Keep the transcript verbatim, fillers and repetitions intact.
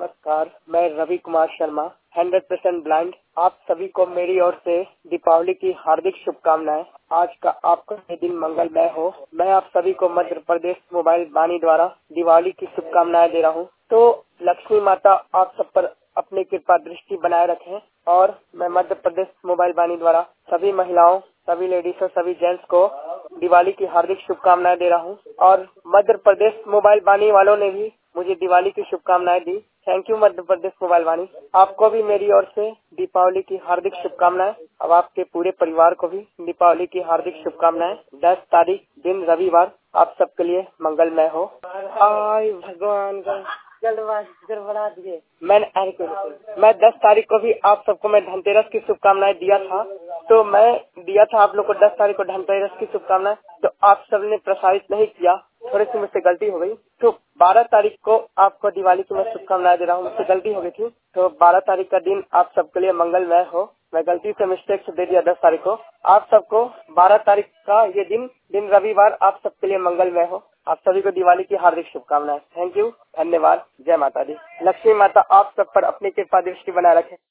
नमस्कार, मैं Ravi Kumar Sharma, hundred percent blind. आप सभी को मेरी ओर से दीपावली की हार्दिक शुभकामनाएं। आज का आपका ये दिन मंगलमय हो। मैं आप सभी को मध्य प्रदेश मोबाइल वाणी द्वारा दीपावली की शुभकामनाएं दे रहा हूं। तो लक्ष्मी माता आप सब पर अपनी कृपा दृष्टि बनाए रखें और मैं मध्य प्रदेश मोबाइल वाणी द्वारा सभी महिलाओं, सभी लेडीज और सभी जेंट्स को दिवाली की हार्दिक शुभकामनाएं दे रहा हूं और मध्य प्रदेश मोबाइल वाणी वालों ने भी मुझे दिवाली की शुभकामनाएं दी। Thank you Madhya Pradesh mobile Vani. आपको भी मेरी ओर से दीपावली की हार्दिक शुभकामनाएं। अब आपके पूरे परिवार को भी दीपावली की हार्दिक शुभकामनाएं। दस तारीख दिन रविवार आप सबके लिए मंगलमय हो। आय भगवान का गड़बड़ा दिए। मैंने मैं दस तारीख को भी आप सबको मैं धनतेरस की शुभकामनाएं दिया था। तो मैं दिया था आप लोग को दस तारीख को धनतेरस की शुभकामनाएं, तो आप सबने प्रसारित नहीं किया। थोड़ी सी मुझसे गलती हो गई। तो बारह तारीख को आपको दिवाली की मैं शुभकामनाएं दे रहा हूँ। मुझसे गलती हो गई थी। तो बारह तारीख का दिन आप सबके लिए मंगलमय हो। मैं गलती से मिस्टेक से दे दिया दस तारीख को। आप सबको बारह तारीख का ये दिन दिन रविवार आप सबके लिए मंगलमय हो। आप सभी को दिवाली की हार्दिक शुभकामनाएं। थैंक यू, धन्यवाद, जय माता दी। लक्ष्मी माता आप सब पर अपनी कृपा दृष्टि बनाए रखे।